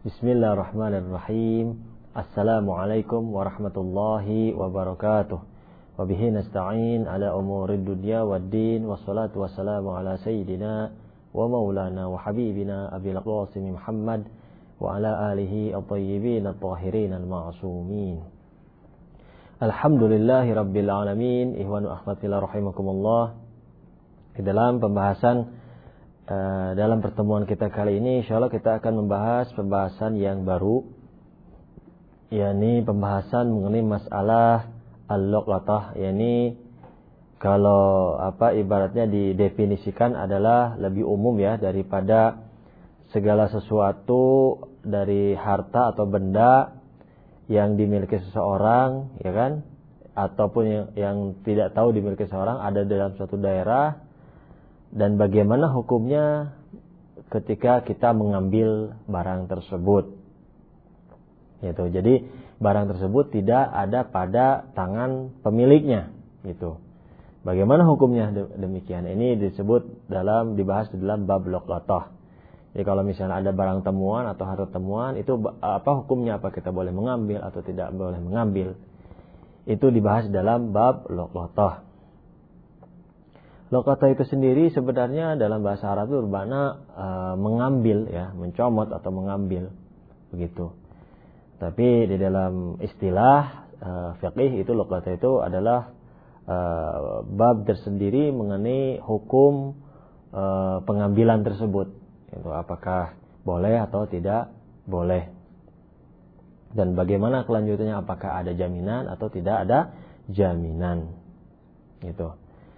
Bismillahirrahmanirrahim. Assalamualaikum warahmatullahi wabarakatuh. Wabihi nasta'in ala umurid dunya waddin. Wassalatu wassalamu ala sayyidina wa maulana wa habibina Abil Qasim Muhammad wa ala alihi at-tayyibin at-tahirin al-ma'sumin. Alhamdulillahi rabbil alamin. Ihwanu akhwatillah rahimakumullah. Di dalam pembahasan dalam pertemuan kita kali ini, insyaallah kita akan membahas pembahasan yang baru, yakni pembahasan mengenai masalah al-luqatah. Yakni kalau ibaratnya didefinisikan adalah lebih umum ya, daripada segala sesuatu dari harta atau benda yang dimiliki seseorang, ya kan, ataupun yang tidak tahu dimiliki seseorang, ada dalam suatu daerah. Dan bagaimana hukumnya ketika kita mengambil barang tersebut. Gitu. Jadi barang tersebut tidak ada pada tangan pemiliknya. Gitu. Bagaimana hukumnya demikian? Ini dibahas di dalam bab luqatah. Jadi kalau misalnya ada barang temuan atau harta temuan, itu apa hukumnya? Apa kita boleh mengambil atau tidak boleh mengambil? Itu dibahas dalam bab luqatah. Luqatah itu sendiri sebenarnya dalam bahasa Arab itu bermakna mengambil ya, mencomot atau mengambil begitu. Tapi di dalam istilah fiqih itu luqatah itu adalah bab tersendiri mengenai hukum pengambilan tersebut. Itu apakah boleh atau tidak boleh. Dan bagaimana kelanjutannya, apakah ada jaminan atau tidak ada jaminan. Gitu.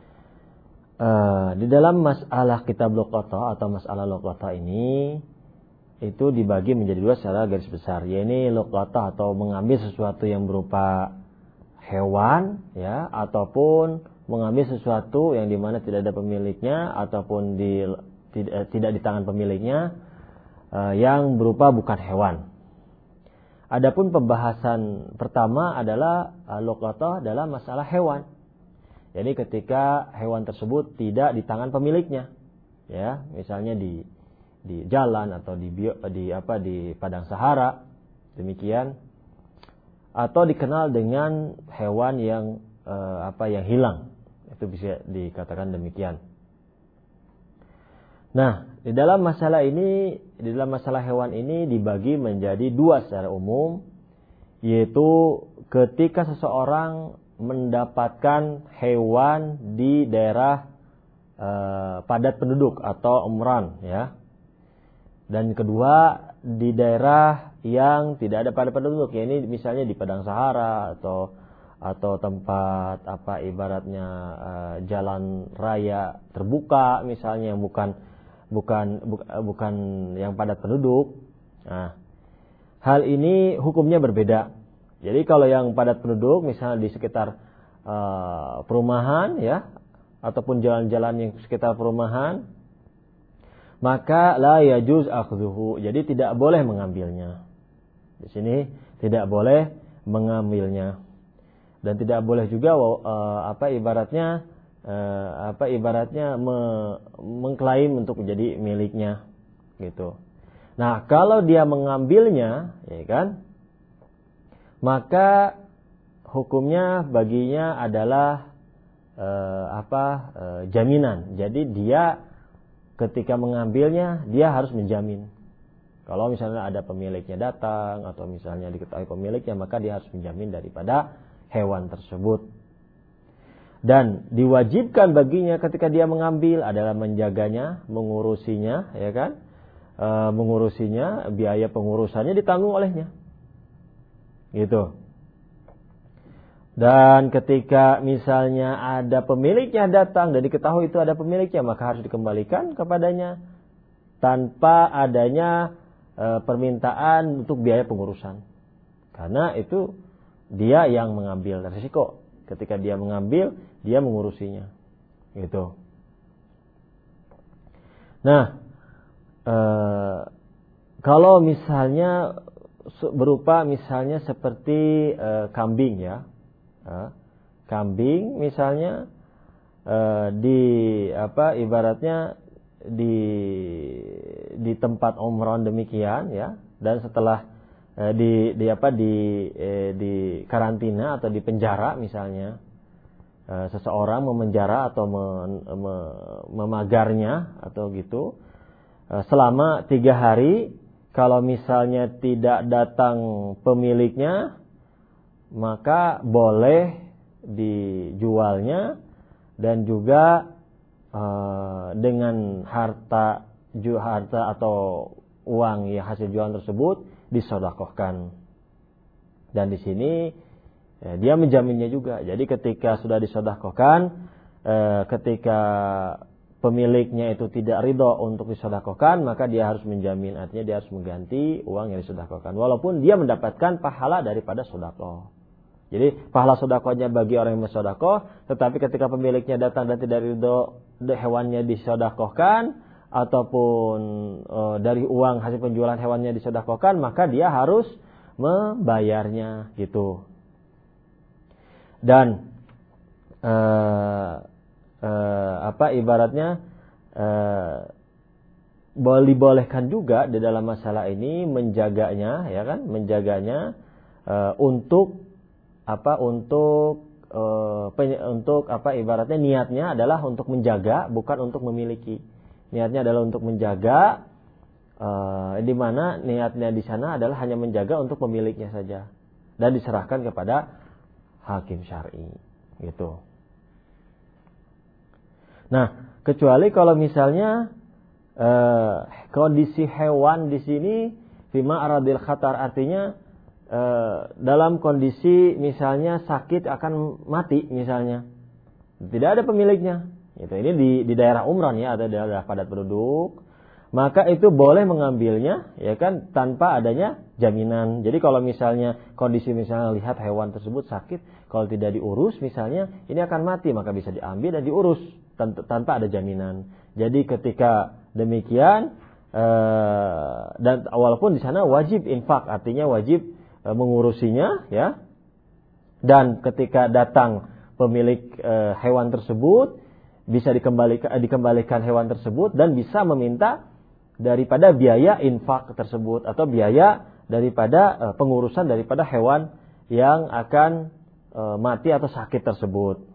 Di dalam masalah kitab luqatah atau masalah luqatah ini itu dibagi menjadi dua secara garis besar, yaitu luqatah atau mengambil sesuatu yang berupa hewan ya, ataupun mengambil sesuatu yang dimana tidak ada pemiliknya ataupun tidak di tangan pemiliknya, yang berupa bukan hewan. Adapun pembahasan pertama adalah luqatah dalam masalah hewan. Jadi ketika hewan tersebut tidak di tangan pemiliknya, ya, misalnya di jalan atau di padang sahara, demikian, atau dikenal dengan hewan yang yang hilang, itu bisa dikatakan demikian. Nah, di dalam masalah hewan ini dibagi menjadi dua secara umum, yaitu ketika seseorang mendapatkan hewan di daerah padat penduduk atau umran ya. Dan kedua di daerah yang tidak ada padat penduduk, ya, ini misalnya di padang sahara atau tempat ibaratnya jalan raya terbuka misalnya, yang bukan yang padat penduduk. Nah, hal ini hukumnya berbeda. Jadi kalau yang padat penduduk misalnya di sekitar perumahan ya, ataupun jalan-jalan yang sekitar perumahan, maka la yajuz akhdhuhu. Jadi tidak boleh mengambilnya. Di sini tidak boleh mengambilnya. Dan tidak boleh juga ibaratnya mengklaim untuk menjadi miliknya gitu. Nah, kalau dia mengambilnya, ya kan, maka hukumnya baginya adalah jaminan. Jadi dia ketika mengambilnya dia harus menjamin. Kalau misalnya ada pemiliknya datang atau misalnya diketahui pemiliknya, maka dia harus menjamin daripada hewan tersebut. Dan diwajibkan baginya ketika dia mengambil adalah menjaganya, mengurusinya, ya kan? Mengurusinya, biaya pengurusannya ditanggung olehnya. Gitu. Dan ketika misalnya ada pemiliknya datang dan diketahui itu ada pemiliknya, maka harus dikembalikan kepadanya tanpa adanya permintaan untuk biaya pengurusan. Karena itu dia yang mengambil risiko. Ketika dia mengambil, dia mengurusinya. Gitu. Nah, kalau misalnya berupa misalnya seperti kambing ya, kambing misalnya ibaratnya di tempat umrah demikian ya, dan setelah di karantina atau di penjara misalnya, seseorang memenjara atau memagarnya atau gitu selama 3 hari, kalau misalnya tidak datang pemiliknya maka boleh dijualnya, dan juga dengan harta atau uang yang hasil jualan tersebut disedekahkan. Dan di sini dia menjaminnya juga. Jadi ketika sudah disedekahkan, ketika pemiliknya itu tidak ridho untuk disedekahkan, maka dia harus menjamin, artinya dia harus mengganti uang yang disedekahkan, walaupun dia mendapatkan pahala daripada sedekah. Jadi pahala sedekahnya bagi orang yang bersedekah, tetapi ketika pemiliknya datang dan tidak ridho hewannya disedekahkan, ataupun dari uang hasil penjualan hewannya disedekahkan, maka dia harus membayarnya gitu. Dan ibaratnya dibolehkan juga di dalam masalah ini menjaganya, ya kan, menjaganya untuk ibaratnya niatnya adalah untuk menjaga, bukan untuk memiliki. Niatnya adalah untuk menjaga, di mana niatnya di sana adalah hanya menjaga untuk pemiliknya saja, dan diserahkan kepada hakim syar'i gitu. Nah, kecuali kalau misalnya kondisi hewan di sini fima aradil khatar, artinya dalam kondisi misalnya sakit akan mati misalnya, tidak ada pemiliknya. Gitu. Ini di daerah umrah ya, atau daerah padat penduduk, maka itu boleh mengambilnya, ya kan, tanpa adanya jaminan. Jadi kalau misalnya kondisi misalnya lihat hewan tersebut sakit, kalau tidak diurus misalnya ini akan mati, maka bisa diambil dan diurus tanpa ada jaminan. Jadi ketika demikian, dan walaupun di sana wajib infak, artinya wajib mengurusinya, ya. Dan ketika datang pemilik hewan tersebut, bisa dikembalikan hewan tersebut, dan bisa meminta daripada biaya infak tersebut atau biaya daripada pengurusan daripada hewan yang akan mati atau sakit tersebut.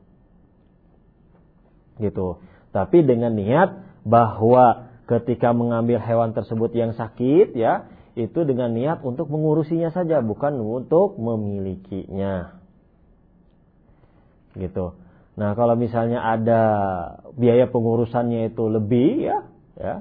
Gitu. Tapi dengan niat bahwa ketika mengambil hewan tersebut yang sakit, ya, itu dengan niat untuk mengurusinya saja, bukan untuk memilikinya. Gitu. Nah, kalau misalnya ada biaya pengurusannya itu lebih, ya,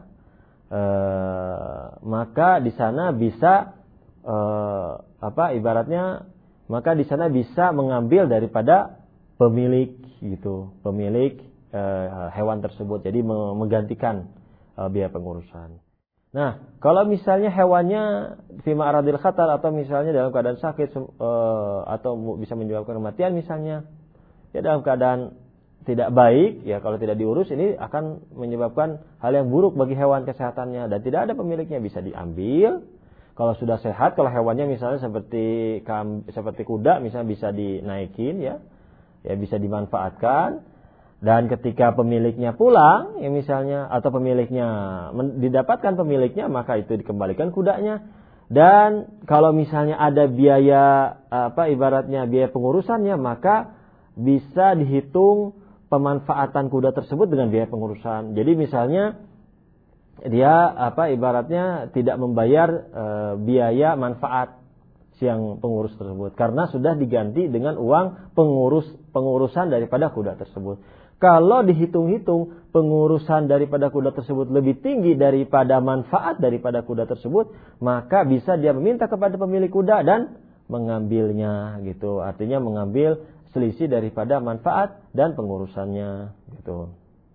maka di sana bisa ibaratnya, maka di sana bisa mengambil daripada pemilik, gitu, pemilik hewan tersebut. Jadi menggantikan biaya pengurusan. Nah, kalau misalnya hewannya fima aradil khatar, atau misalnya dalam keadaan sakit atau bisa menyebabkan kematian misalnya, ya dalam keadaan tidak baik, ya kalau tidak diurus ini akan menyebabkan hal yang buruk bagi hewan kesehatannya, dan tidak ada pemiliknya, bisa diambil. Kalau sudah sehat, kalau hewannya misalnya seperti kuda misalnya, bisa dinaikin, ya bisa dimanfaatkan. Dan ketika pemiliknya pulang, ya misalnya, atau pemiliknya didapatkan pemiliknya, maka itu dikembalikan kudanya. Dan kalau misalnya ada biaya ibaratnya biaya pengurusannya, maka bisa dihitung pemanfaatan kuda tersebut dengan biaya pengurusan. Jadi misalnya dia ibaratnya tidak membayar biaya manfaat siang pengurus tersebut, karena sudah diganti dengan uang pengurusan daripada kuda tersebut. Kalau dihitung-hitung pengurusan daripada kuda tersebut lebih tinggi daripada manfaat daripada kuda tersebut, maka bisa dia meminta kepada pemilik kuda dan mengambilnya, gitu. Artinya mengambil selisih daripada manfaat dan pengurusannya, gitu.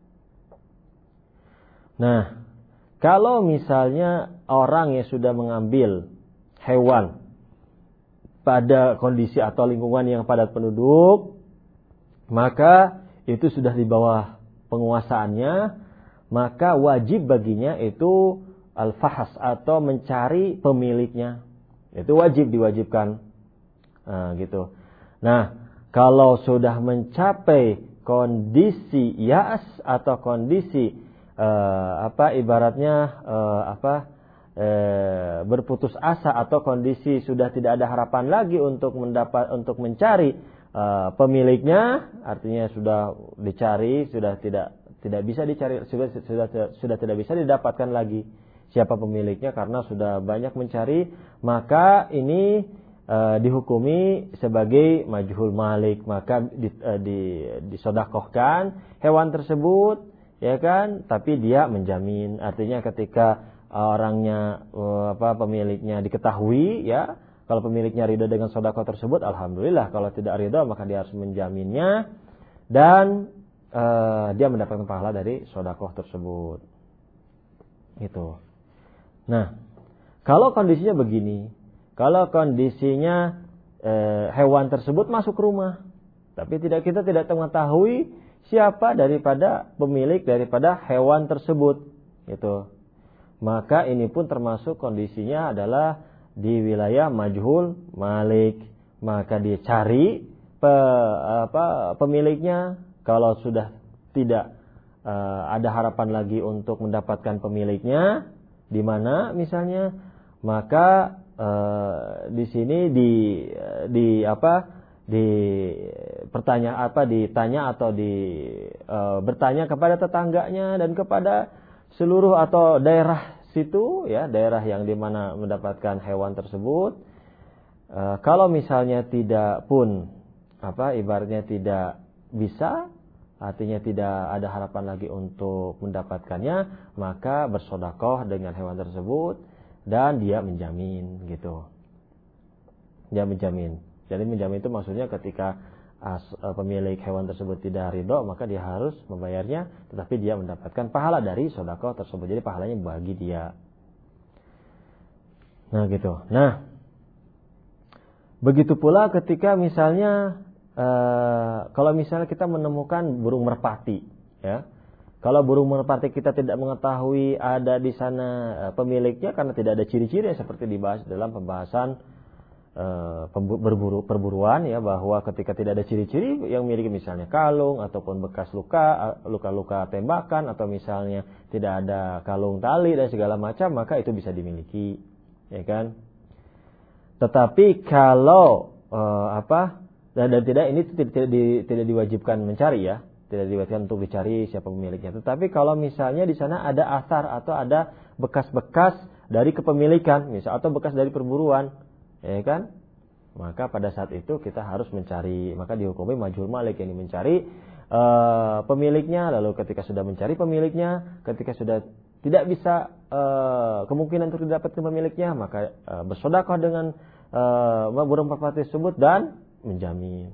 Nah, kalau misalnya orang yang sudah mengambil hewan pada kondisi atau lingkungan yang padat penduduk, maka itu sudah di bawah penguasaannya, maka wajib baginya itu al-fahas, atau mencari pemiliknya. Itu diwajibkan. Gitu. Nah, kalau sudah mencapai kondisi ya'as atau kondisi ibaratnya berputus asa atau kondisi sudah tidak ada harapan lagi untuk mencari pemiliknya, artinya sudah dicari, sudah tidak bisa dicari, sudah tidak bisa didapatkan lagi siapa pemiliknya karena sudah banyak mencari, maka ini dihukumi sebagai majhul malik, maka disodakohkan hewan tersebut, ya kan? Tapi dia menjamin, artinya ketika orangnya pemiliknya diketahui, ya, kalau pemiliknya ridho dengan sodakoh tersebut, alhamdulillah. Kalau tidak ridho, maka dia harus menjaminnya dan dia mendapatkan pahala dari sodakoh tersebut. Gitu. Nah, kalau kondisinya begini, kalau kondisinya hewan tersebut masuk rumah, tapi kita tidak mengetahui siapa daripada pemilik daripada hewan tersebut, gitu. Maka ini pun termasuk kondisinya adalah di wilayah majhul malik. Maka dia cari pemiliknya. Kalau sudah tidak ada harapan lagi untuk mendapatkan pemiliknya, di mana misalnya, maka di sini bertanya kepada tetangganya dan kepada seluruh atau daerah situ, ya, daerah yang di mana mendapatkan hewan tersebut. Kalau misalnya tidak pun ibaratnya tidak bisa, artinya tidak ada harapan lagi untuk mendapatkannya, maka bersodakoh dengan hewan tersebut dan dia menjamin, gitu. Dia menjamin. Jadi menjamin itu maksudnya ketika pemilik hewan tersebut tidak ridho, maka dia harus membayarnya, tetapi dia mendapatkan pahala dari sodakoh tersebut. Jadi pahalanya bagi dia. Nah, gitu. Nah, begitu pula ketika misalnya kalau misalnya kita menemukan burung merpati, ya. Kalau burung merpati kita tidak mengetahui ada di sana pemiliknya karena tidak ada ciri-ciri seperti dibahas dalam pembahasan perburuan, ya, bahwa ketika tidak ada ciri-ciri yang memiliki misalnya kalung ataupun bekas luka tembakan, atau misalnya tidak ada kalung tali dan segala macam, maka itu bisa dimiliki, ya kan? Tetapi kalau dan tidak diwajibkan mencari, ya, tidak diwajibkan untuk dicari siapa pemiliknya. Tetapi kalau misalnya di sana ada asar atau ada bekas-bekas dari kepemilikan, misal atau bekas dari perburuan, ya kan? Maka pada saat itu kita harus mencari, maka dihukumi majhul malik, yang mencari pemiliknya. Lalu ketika sudah mencari pemiliknya, ketika sudah tidak bisa kemungkinan untuk didapatkan pemiliknya, maka bersedekah dengan burung merpati tersebut dan menjamin.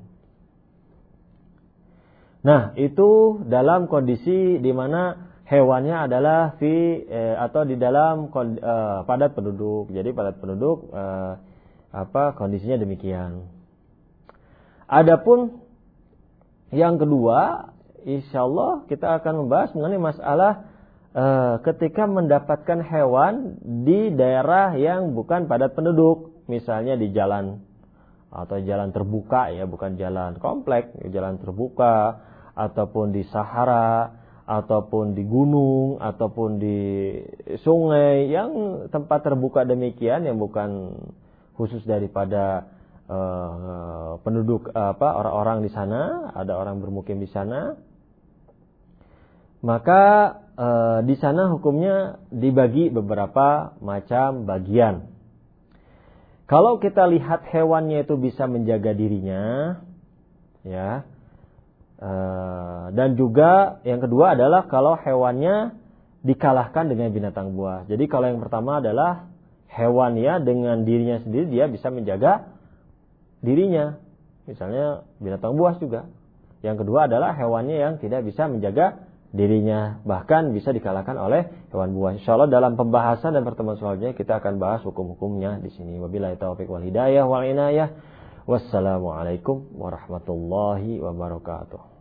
Nah, itu dalam kondisi di mana hewannya adalah atau di dalam padat penduduk. Jadi padat penduduk kondisinya demikian. Adapun yang kedua, insyaallah kita akan membahas mengenai masalah ketika mendapatkan hewan di daerah yang bukan padat penduduk, misalnya di jalan atau jalan terbuka, ya, bukan jalan komplek, jalan terbuka, ataupun di Sahara, ataupun di gunung, ataupun di sungai yang tempat terbuka demikian, yang bukan khusus daripada penduduk orang-orang di sana, ada orang bermukim di sana, maka di sana hukumnya dibagi beberapa macam bagian. Kalau kita lihat hewannya itu bisa menjaga dirinya, ya, dan juga yang kedua adalah kalau hewannya dikalahkan dengan binatang buas. Jadi kalau yang pertama adalah hewan, ya, dengan dirinya sendiri dia bisa menjaga dirinya, misalnya binatang buas juga. Yang kedua adalah hewannya yang tidak bisa menjaga dirinya, bahkan bisa dikalahkan oleh hewan buas. Insyaallah dalam pembahasan dan pertemuan selanjutnya kita akan bahas hukum-hukumnya di sini. Wabillahi taufiq wal hidayah wal inayah. Wassalamualaikum warahmatullahi wabarakatuh.